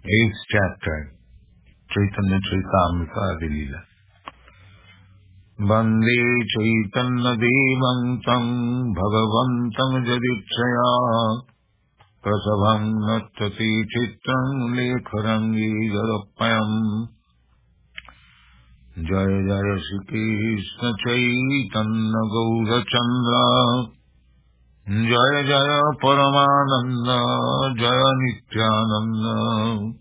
Eighth chapter, Chaitanya Charitamrita Adilila. Vande Chaitanya Devam Tam Bhagavantam Jadichaya Prasabham Natati Chittam Lekharangi Jarapayam Jaya Jaya Shri Krishna Chaitanya Gaura Chandra Jaya Jaya Paramananda Jaya Nityananda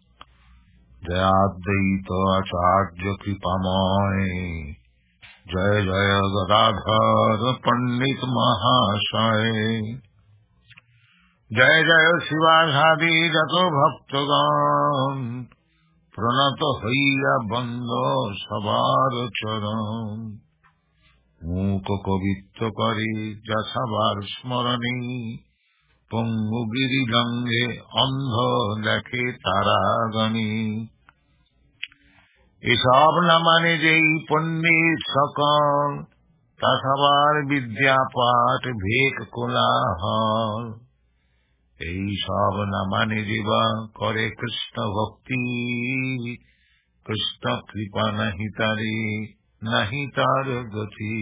Jayadvaita Acharya Kripamoy Jaya Jaya Gadadhar Pandit Mahashay Jaya Jaya Sivasadi Jato Bhaktagan Pranato Haiya Bando Sabar Charan Mukha Kavitya Kari Jasavar Smarani Pungu Giri Gange Andha Dekhe Taragani Isab Namane Jai Pandit Sakal Tasavar Vidya Pat Bhek Kulahar Isab Namane Jiva Kore Krishna Bhakti Krishna Kripa Nahitari Nahitar Gati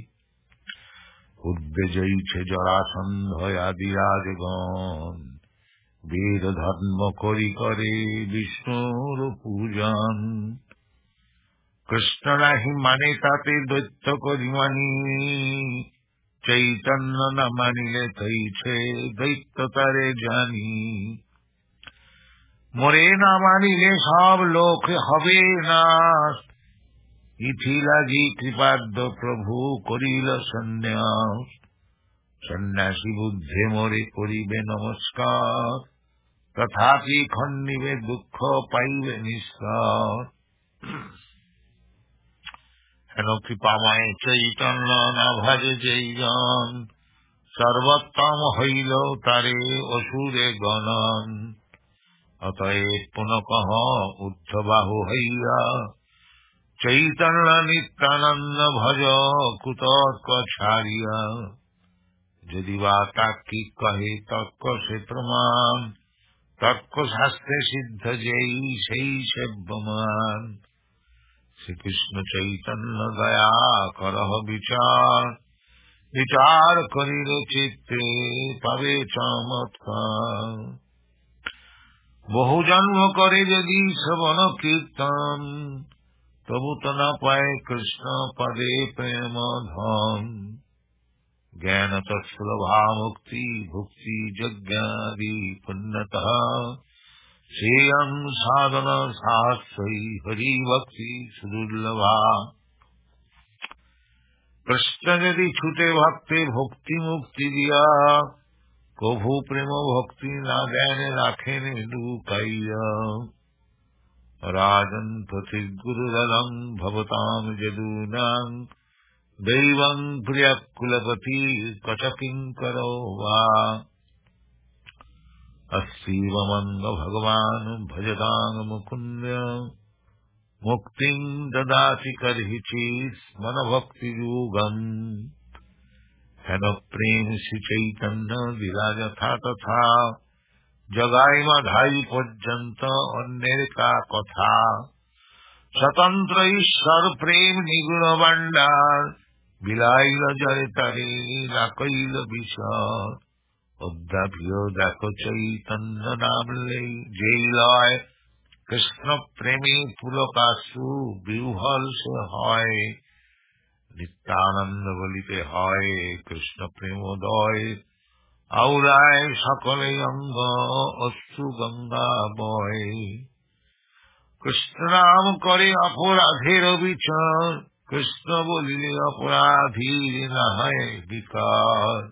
Udbejai Che Jarasandha Adi Rajagan Ved Dharma Kori Kare Vishnur Pujan Krishna Nahi Mane Tate Daitya Kori Mani Chaitanya Namanile Taiche Daitya Tare Jani More Namanile Sab Lok Habe Nas Ithila Ji Kripadda Prabhu Korila Sanyas Sanyasi Buddhe More Koribe Namaskar Tathapi Khannive Dukkha Paive Niskar Heno Kripamay Chaitanya Nabhaje Jaijan Sarvattam Hailo Tare Asure Ganan Ataye Punakaha Uddhavahu Hayya Chaitanya Nityananda Bhaja Kutarka Charya Jadivata Ki Kahe Takka Se Praman Takka Shaste Siddha Jai Sei Sebbaman Shri Krishna Chaitanya Gaya Karaha Vichar Vichar Karire Chitte Pave Chamatkar Bahu Janma Kare Jadi Savana Kirtan Tabu Tana Paye Krishna Pade Prema Dham Jnana Tatsulabha Mukti Bhukti Jagyadi Punnataha Seyam Sadhana Sahasai Hari Bhakti Sudurlabha Krishna Jadi Chute Bhakti Bhukti Mukti Diya Kobhu Prema Bhakti Na Dene Rakhene Dukaiya Rajan Pati Guru Dalam Bhavatam Jadunam Devam Priya Kulapati Kachakin Karova Asivamanga Bhagavan Bhajatang Mukundya Muktim Dadati Karhichis Manabhakti Yugam Hena Prem Shri Chaitanya Viraja Tha Tha Jagai Madhai Pajjanta Anneka Katha Satantra Ishwar Prem Niguna Vandar Vilaila Jaritari Lakaila Vishar Uddhabhyo Dako Chaitanya Namle Jailai Krishna Premi Pulakasu Viuhal Se Hai Nityananda Valite Hai Krishna Premodoy Aurai Sakale Anga Astu Ganga Boy Krishna Ram Kare Aparadhir Vichar Krishna Bolile Aparadhir Nahai Vikar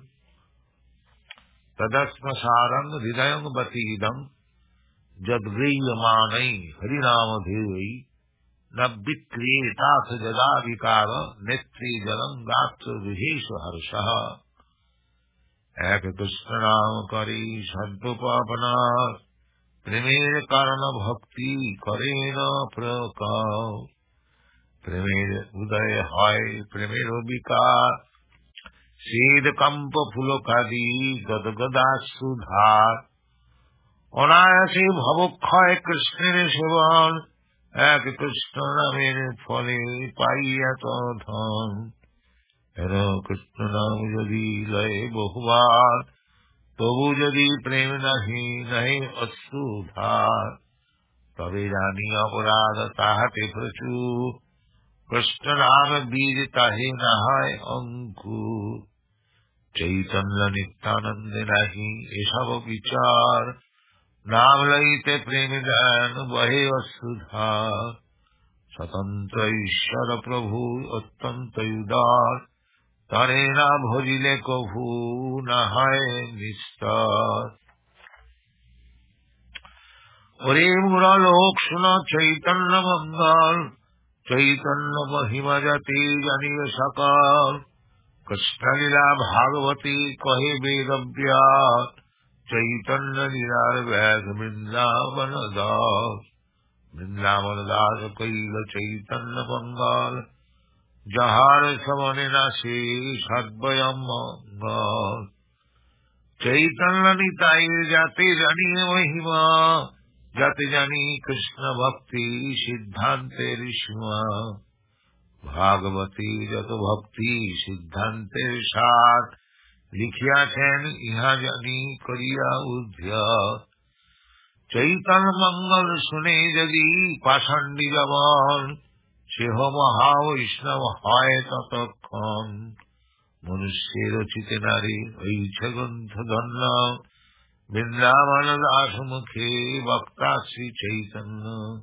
Tadasma Sarang Hridayam Batidam Jadvriyamanai Harinama Devi Nabdikri Tatha Jadavikara Netri Jalangatsa Vihesha Harshaha Ek Krishna Ram Kari Sadhupapana Premer Karana Bhakti Karena Prakar Premer Uday Hai Premer Vikar Sid Kampa Pulokadi Gadgada Sudhar অনায়াসে ভবক্ষয় কৃষ্ণের সেবন, এক কৃষ্ণ নামের ফলে পাইয়া তো ধন। হেন কৃষ্ণ নাম যদি লয়ে বহুবার, তবু যদি প্রেম নাহি নাহি অশ্রুধার। তবে জানি অপরাধ তাহাতে প্রচুর, কৃষ্ণ নাম বীজ তাহে না হয় অঙ্কুর। চৈতন্য নিত্যানন্দে নাহি এসব বিচার, নাম লইতে প্রেম জ্ঞান বহে অশ্রুধার। স্বতন্ত্র ঈশ্বর প্রভু অত্যন্ত উদার, তারে না ভজিলে কভু না হয় নিস্তার। ওরে মুরা লোক শুন চৈতন্য মঙ্গল, চৈতন্য মহিমা জাতি জানিবে সকল। কৃষ্ণ লীলা ভাগবতী কহে বেদ ব্যাস, চৈতন্য লীলার ব্যাস বৃন্দাবন দাস। বৃন্দাবন দাস কইল চৈতন্য মঙ্গল, যাহার শ্রবণে নাসে সদ্বয়ম মঙ্গল। চৈতন্য নিতাই যাতে জানিয়ে মহিমা, যাতে জানি কৃষ্ণ ভক্তি সিদ্ধান্তের সীমা। ভাগবতী যত ভক্তি সিদ্ধান্তের সার, লিখিয়াছেন ইহা জানি করিয়া উদ্ধার। চৈতন্য মঙ্গল শুনে যদি পাষণ্ডী জবন, সেহ মহা বৈষ্ণব হয় ততক্ষণ। মনুষ্যের রচিতে নারী হইছে গ্রন্থ ধন্য, বৃন্দাবন দাস মুখে বক্তা শ্রী চৈতন্য।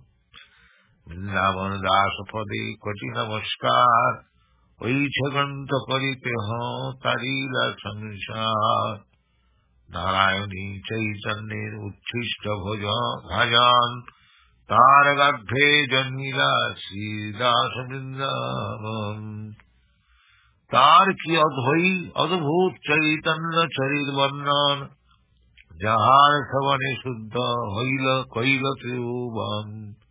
বৃন্দাবন দাস পদে কোটি নমস্কার, হইছে গ্রন্থ করিতে তারিলা সংসার। নারায়ণী চৈতন্যের উচ্ছিষ্ট ভজন, তার গর্ভে জন্মিলা শ্রীদাস বৃন্দাবন। তার কি অদ্ভুত চৈতন্য চরিত বর্ণন, যাহার শ্রবণে শুদ্ধ হইল কইল ত্রিভুবন।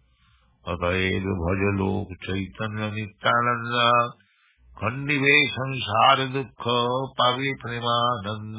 অতএব ভজ লোক চৈতন্য নিত্যানন্দ, খণ্ডিবে সংসার দুঃখ পাবে প্রেমানন্দ।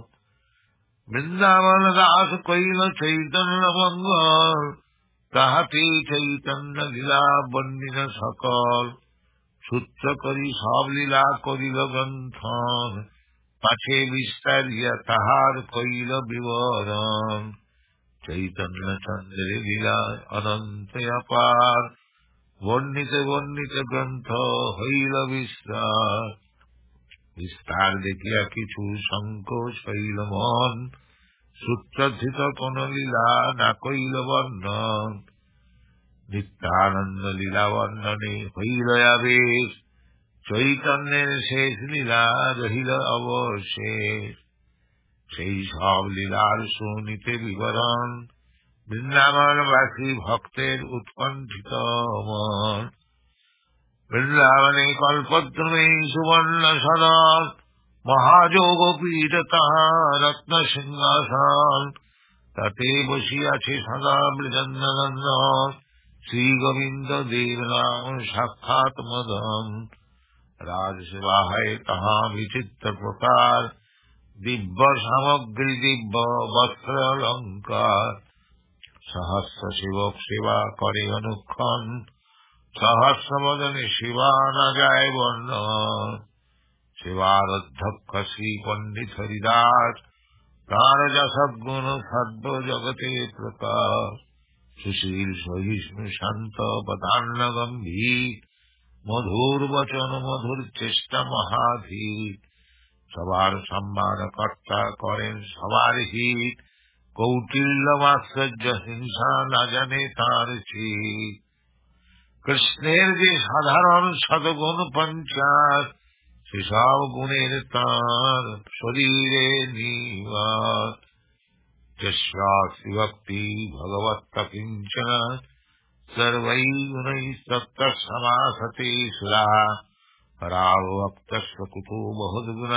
বৃন্দাবন দাস কইল চৈতন্য মঙ্গল, তাহাতে চৈতন্য লীলা বর্ণিল সকল। সূত্র করি সব লীলা করিল গ্রন্থন, পাছে বিস্তারিয়া তাহার কইল বিবরণ। চৈতন্য চন্দ্রের লীলা অনন্ত অপার, বর্ণিতে বর্ণিতে গ্রন্থ হইল বিস্তার। বিস্তার দেখিয়া কিছু সংকোচ হইল মন, সূত্রধৃত কোন লীলা না কইল বর্ণন। নিত্যানন্দ লীলা বর্ণনে হইল আবেশ, চৈতন্যের শেষ লীলা রহিল অবশেষ। সেই সব লীলার শুনিতে বিবরণ, বৃন্দাবনবাসী ভক্তের উৎকণ্ঠিত মন। বৃন্দাবনে কল্পদ্রুমে সুবর্ণ সদন, মহাযোগ পীঠ তাহার রত্ন সিংহাসন। তাতে বসিয়াছে সদা বৃজন্নন্দন, শ্রী গোবিন্দ দেব নাম সাক্ষাৎ মদন। রাজসেবা হয় তাহা বিচিত্র প্রকার, দিব্য সামগ্রী দিব্য বস্ত্র অলঙ্কার। সহস্র সেবক সেবা করে অনুক্ষণ, সহস্র বদনে সেবা না যায় বর্ণন। সেবার অধ্যক্ষ শ্রী পণ্ডিত হরিদাস, তাঁর যশগুণ সর্ব জগতে প্রকাশ। সুশীল সহিষ্ণু শান্ত পদান্ন গম্ভীর, মধুর বচন মধুর চেষ্টা মহাধীর। সবার সম্মান কর্তা করেন সবার হিত, কৌটিল্য মাশ্চর্য হিংসা না জানে তাঁর চিত। কৃষ্ণের যে সাধারণ সদগুণ পঞ্চাশ, সেসব গুণের তাঁর শরীরে নিবাস। যস্যাস্তি ভক্তি ভগবত্ত কিঞ্চন, সর্বৈ গুণৈ তত্তঃ সমাসতে সুরাः। পরাও ভক্তস্য কুতো বহুগুণ,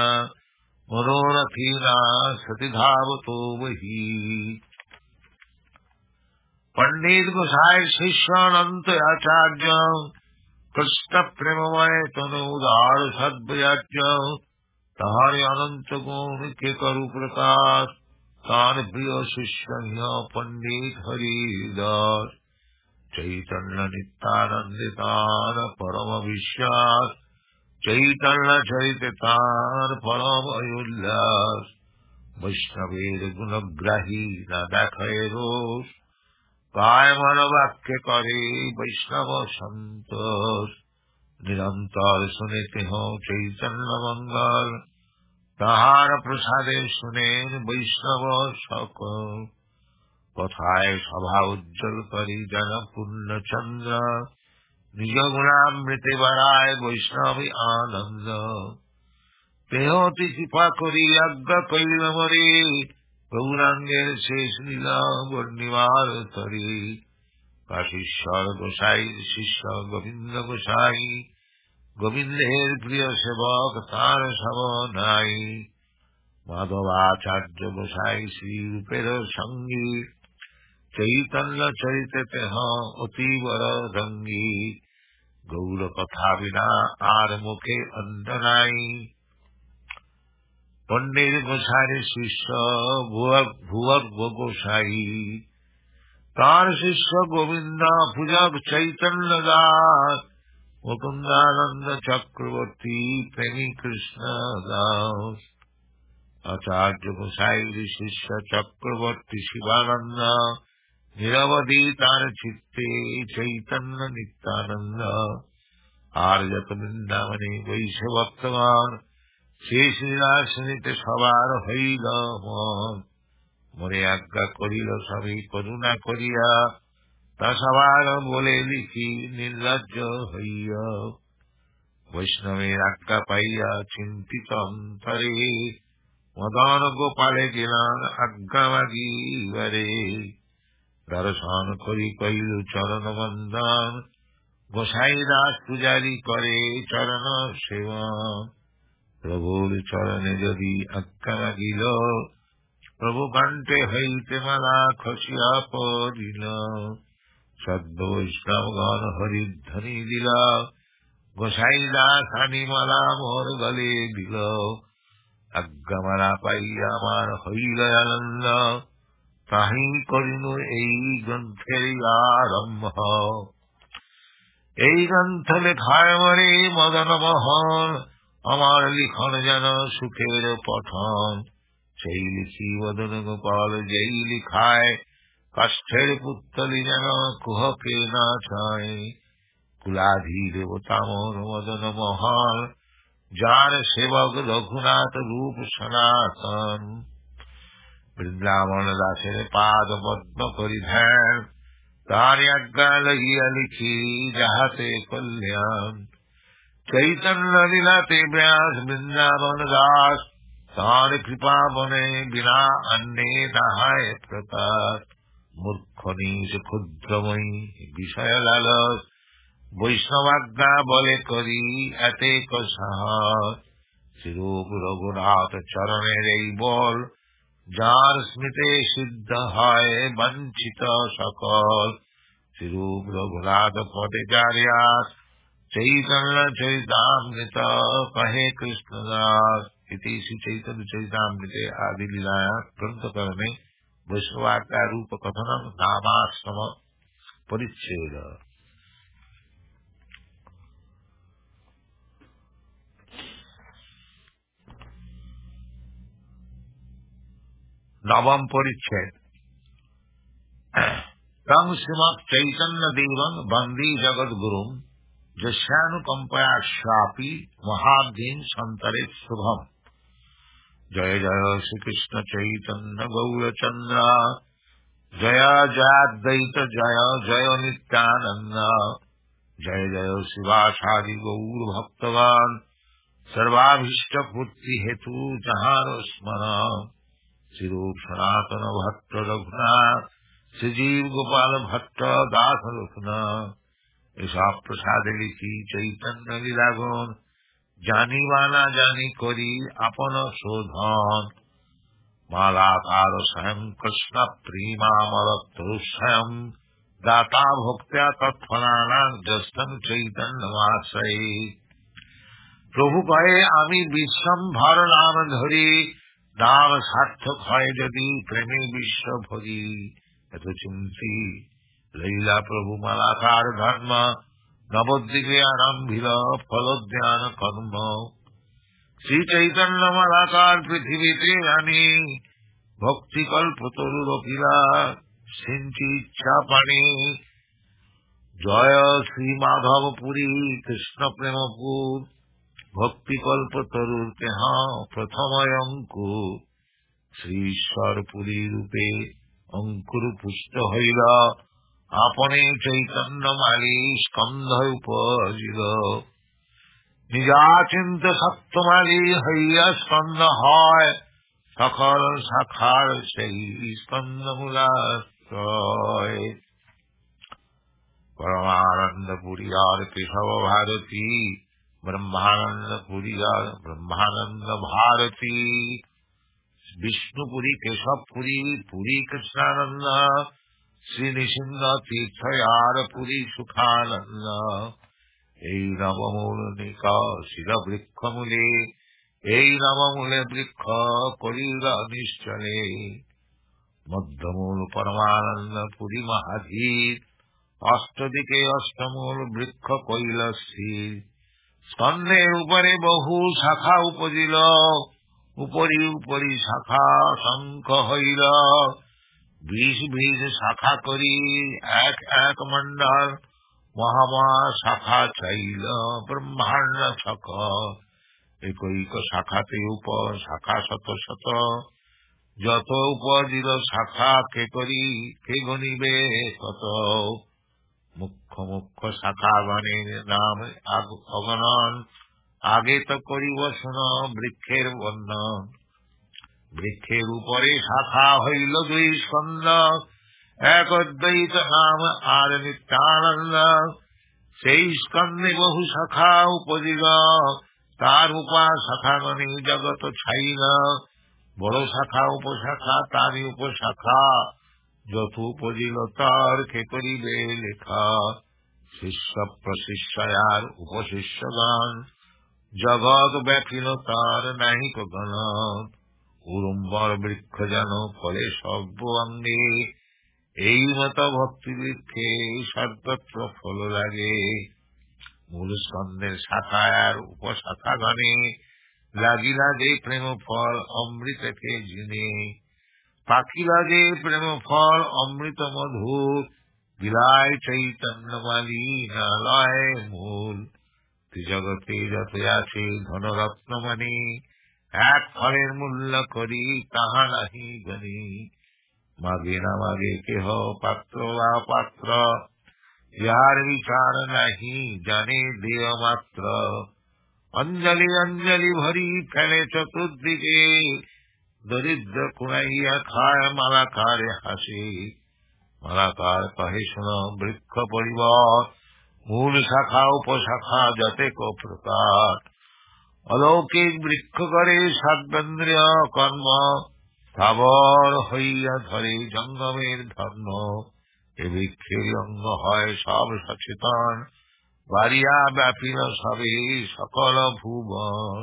মনোরথীনা সতি ধাবতো বহি। पंडित गोसाई शिष्य अनंत आचार्य, कृष्ण प्रेममय तनु उदार सद्वयाच्य। ताहारे अनंत गुण के करु प्रकाश, तान प्रिय शिष्य पंडित हरिदास चैतन्य नित्यानंद तान परम विश्वास चैतन्य चरित तान परम अयोल्लास वैष्णवेर गुणग्राही न देखे रोष काय मन वाक्य करे वैष्णव संतोष निरंतर सुनते हो चैतन्य मंगल ताहार प्रसादे सुने वैष्णव सकल कथाए सभा उज्जवल करी जन पुण्य चंद्र निज गुणामृत बराय वैष्णव आनंद तेहोति कृपा करी अज्ञ कैल मरे गौरांगेर शेष लीला वर्णिवार तरी काशीश्वर गोसाई शिष्य गोविंद गोसाई गोविंदेर प्रिय सेवक तार सब नाई माधवाचार्य गोसाई श्री रूपेर संगी चैतन्य चरित तेह अतीवर रंगी गौर कथा बिना आर मुखे अंतराई पंडित गोसाई शिष्य भुवर्ग गोसाई तार शिष्य गोविंद पूजक चैतन्य दास मुकुंदानंद चक्रवर्ती प्रेमी कृष्ण दास आचार्य गोसाई शिष्य चक्रवर्ती शिवानंद निरवधि तार चित्ते चैतन्य नित्यानंद आर्यत वृंदावने वैश्य भक्तवान शेष लीलासनित सवार हईल मन मरे आज्ञा करिल सभी करुणा करिया सवार बोले लिखी निर्लज्ज हईया वैष्णवेर आज्ञा पाइया चिंतित अंतरे मदन गोपाले गिलान आज्ञा मागिबारे दर्शन करी कइलु चरण बंदन गोसाई दास पुजारी करे चरण सेवन प्रभुर चरणे यदि आज्ञा मागिल प्रभु कंठे हईते माला खसिया पड़िल सद्य वैष्णवगण हरिध्वनि दिला गोसाई दास आनी माला मोर गले दिल आज्ञा माला पाइया आमार हईल आनंद ताही करिनु এই গ্রন্থের আরম্ভ এই গ্রন্থ লেখায় মরে মদন মোহন আমার লিখন যেন সুখের পঠন সেই লিখি বদন গোপাল যেই লিখায় কাষ্ঠের পুত্তলি যেন কুহকে না ছায় কুলাধি দেবতা মোর মদন মোহন যার সেবক রঘুনাথ রূপ সনাতন বৃন্দাবন দাসের পাদ পদ্ম করি ধ্যান তার আজ্ঞা লইয়া লিখি যাহাতে কল্যাণ চৈতন্য লীলাতে ব্যাস বৃন্দাবন দাস তার কৃপা বনে বিনা अन्ने নাহায় প্রকাশ मूर्ख नीच क्षुद्रमयी विषय लालस वैष्णवाज्ञा बले करी एतेक साहस श्रीरूप रघुनाथ चरणेर এই বল যার স্মৃতে সিদ্ধ হয় বঞ্চিত সকল শ্রীরূপ রঘুনাথ পদে যারিয়াস चैतन्य चरितामृत कहे कृष्णदास इति श्री चैतन्य चरितामृते आदि लीलाया ग्रंथकर में वैष्णवाज्ञा रूप कथनम नामाश्रम परिच्छेद नवम परिच्छेद तम श्रीमत् चैतन्य देवं वंदे जगद गुरुम जस्यानुकंपया शापी महाब्धीन संतरे शुभम जय जय श्री कृष्ण चैतन्य गौर चंद्र जय जयाद्वैत जय जय नित्यानंद जय जय शिवासादि गौर भक्तवान सर्वाभीष्ट पूर्ति हेतु जहार स्मरण श्रीरूप सनातन भट्ट रघुनाथ श्रीजीव गोपाल भट्ट दास रघुनाथ ऐसा प्रसाद लिखी चैतन्य लीलागुण जानी वाला जानी करी अपन शोधन मालाकार स्वयं कृष्ण प्रेमामरत स्वयं दाता भोक्त्या तत्फलाना जस्तन चैतन्य वासई प्रभु कहे आमी विश्वम्भर नाम धरी নাম সার্থক হয় যদি প্রেমে বিশ্ব ভরি। এত চিন্তি লইলা প্রভু মালাকার ধর্ম, নবদ্বীপে আরম্ভিল ফল জ্ঞান কর্ম। শ্রী চৈতন্য মালাকার পৃথিবীতে আনি, ভক্তি কল্প তরু রকিলা সিঞ্চি ইচ্ছা পানি। জয় শ্রী মাধব পুরী কৃষ্ণ প্রেমপুর, ভক্তি কল্প তরুর কেহ প্রথম অঙ্কুর। শ্রী ঈশ্বর পুরী রূপে অঙ্কুর পুষ্ট হইল, আপনে চৈতন্য মালি স্কন্ধ উপজিল। নিজাচিন্ত সত্যমালি হইয়া স্কন্ধ হয়, সকল শাখার সেই স্কন্ধ মূলাশ্রয়। পরমানন্দ পুরী আর কেশব ভারতী, ব্রহ্মানন্দ পুরী আর ব্রহ্মানন্দ ভারতী। বিষ্ণুপুরী কেশবপুরী পুরী কৃষ্ণানন্দ, শ্রী নৃসিংহ তীর্থ আর পুরী সুখানন্দ। এই নবমূল নিকা শির বৃক্ষ মূলে, এই নবমূলে বৃক্ষ করিল নিশ্চলে। মধ্যমূল পরমানন্দ পুরী মহাধীর, অষ্টদিকে অষ্টমূল বৃক্ষ কইল স্থির। স্কন্ধের উপরে বহু শাখা উপজিল, উপরি উপরি শাখা শঙ্খ হইল। 20 20 শাখা করি এক এক মণ্ডল, মহামহা শাখা চাইল ব্রহ্মাণ্ড ছক। একৈক শাখাতে উপ শাখা শত শত, যত উপজিল শাখা কে করি কে গণিবে কত। মুখ্য মুখ্য শাখা গণের নাম অগণন, আগে তো করিব শুন বৃক্ষের বর্ণন। বৃক্ষের উপরে শাখা হইল 2 স্কন্ধ, এক অদ্বৈত নাম আর নিত্যানন্দ। সেই স্কন্ধে বহু শাখা উপজিল, তার উপাশাখা গণে জগৎ ছাইল। বড় শাখা উপশাখা তারই উপশাখা, যত উপজিল তার কে করিবে লেখা। শিষ্য প্রশিষ্যার উপশিষ্যগণ, জগৎ ব্যাপিল তার নাহিক গণন। উড়ুম্বর বৃক্ষ যেন ফলে সর্ব অঙ্গে, এই মত ভক্তি বৃক্ষে সর্বত্র ফল লাগে। মূল স্কন্ধের শাখার উপশাখা গণে, লাগিলা যে প্রেম ফল অমৃতকে জিনে। পাখিলা যে প্রেম ফল অমৃত মধুর, বিলায় চৈতন্য মালি নালয় মূল। ত্রিজগতে যত আছে ধনরত্ন মানি, এক ফলের মূল্য করি তাহা নাহি গণি। মাগে না মাগে কেহ পাত্র বা পাত্র, যার বিচার নাহি জানে দেয় মাত্র। অঞ্জলি অঞ্জলি ভরি ফেলে চতুর্দিকে, দরিদ্র কুড়াইয়া খায় মালাকারে হাসি। মালাকার কহে শুন বৃক্ষ পরিবার, মূল শাখা উপশাখা যতে কো প্রকার। অলৌকিক বৃক্ষ করে সর্বেন্দ্রিয় কর্ম, স্থাবর হইয়া ধরে জঙ্গমের ধর্ম। এ বৃক্ষের অঙ্গ হয় সব সচেতন, বাড়িয়া ব্যাপিল সবে সকল ভুবন।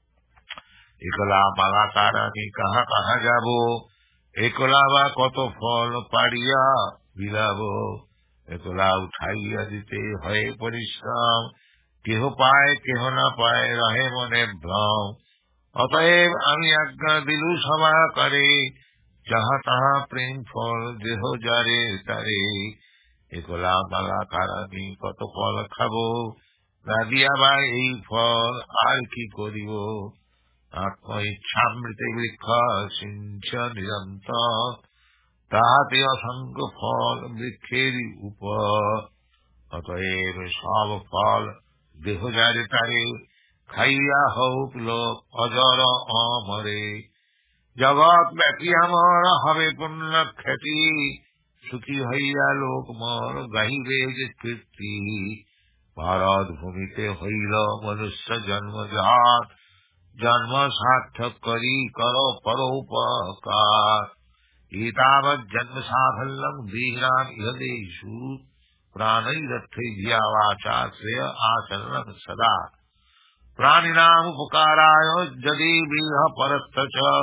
একলা মালাকার আমি কাহা কাহা যাব, একলা বা কত ফল পাড়িয়া বিলাব। একলা উঠাইয়া দিতে হয় পরিশ্রম, কেহ পায় কেহ না পায় রহে মনে ভ্রম। অতএব আমি আজ্ঞা দিলু সভা করে, যাহা তাহা প্রেম ফল দেহ যারে তারে। একলা মালাকার আমি কত ফল খাব, না দিয়া বা এই ফল আর কি করিব। আত্ম ইচ্ছামৃতে বৃক্ষ সিঞ্চ নিরন্তর, তাহাতে অসংখ্য ফল বৃক্ষেরই উপর। অতএব সব ফল দেহ যারে তারে, খাইয়া হোক লোক অজর অমরে। জগৎ ব্যাপী আমার হবে পুণ্য খ্যাতি, সুখী হইয়া লোক মর গাহিবে যে কীর্তি। ভারত ভূমিতে হইল মনুষ্য জন্মজাত, জন্ম সার্থক করি কর পরোপকার। এতাবৎ জন্ম সাফল্যং দেহিনাম ইহদেষু, প্রাণৈরর্থে ধিয়া শ্রেয় আচরণং সদা। প্রাণিনাম উপকারায় যদি বিহ পরত্র চ,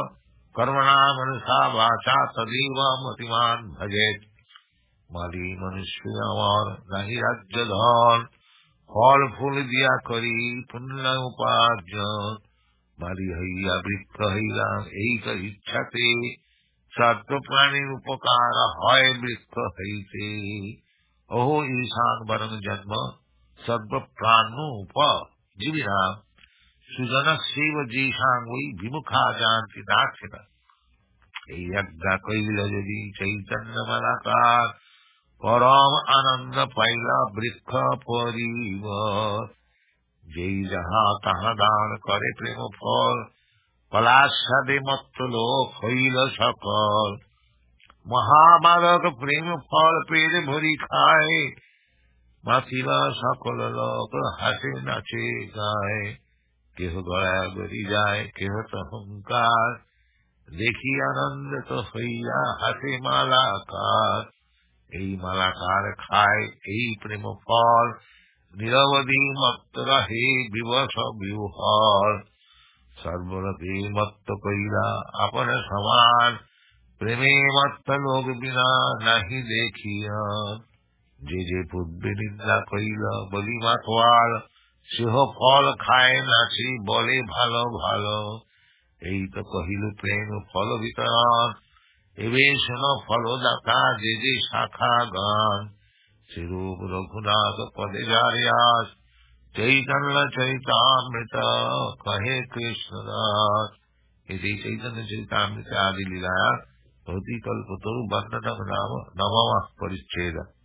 कर्मणा मनसा वाचा तदेव मतिमान भजेत। माली मनुष्य अमर नहीं राज्य धन, फल फूल दिया करी पुण्य उपार्जन। माली हैया वृक्ष हैरा एक इच्छा ते, सर्व प्राणी उपकार है वृक्ष हैते। ओहो ईशान वरन जन्म सर्व प्राणोप जीविना, सुजन शिव जीशांगी विमुखा जानती दाक्षिणा। यज्ञ कैल यदि चैतन्य मलाकार, परम आनंद पाइला वृक्ष परिवर। जय जहाँ तहाँ दान करे प्रेम फल, पलाशादे मत लोक हईल सकल। महाबालक प्रेम फल पेट भरी खाए, माथिला सकल लोक हासे नाचे गाए। केह गया गरी जाए केह अहंकार, देखी आनंद तो हैया हासे मालाकार। यही मालाकार खाए यही प्रेम फल, निरवधि मत रहे विवश विहर। सर्वरते मत कैला अपन समान, प्रेमे मत लोग बिना नहीं देखिया। जे जे पूर्व निंदा कैला बलि मातवाल, सेह फल खाए नासी बले भालो भालो। यही तो कहिलु प्रेम फल वितरण, एवे सुनो फलोदाता जे जे शाखा गान। श्रीरूप रघुनाथ पदे जारियास, चैतन्य चैतामृत कहे कृष्णदास। इति चैतन्य चैतामृत आदि लीलाया भवती कल्पतरु वर्णनम नाम नवमः परिच्छेद।